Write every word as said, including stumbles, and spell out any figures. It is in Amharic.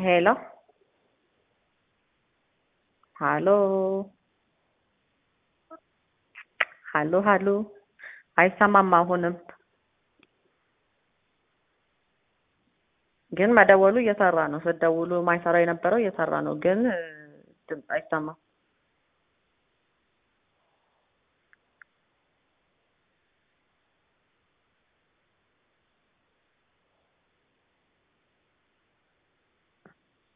ሄሎ ሃሎ ሃሎ ሃሎ አይሰማም አሁንም ግን መደወሉ እየሰራ ነው ስትደውሉ ማይሰራ የነበረው እየሰራ ነው ግን ድምጽ አይሰማም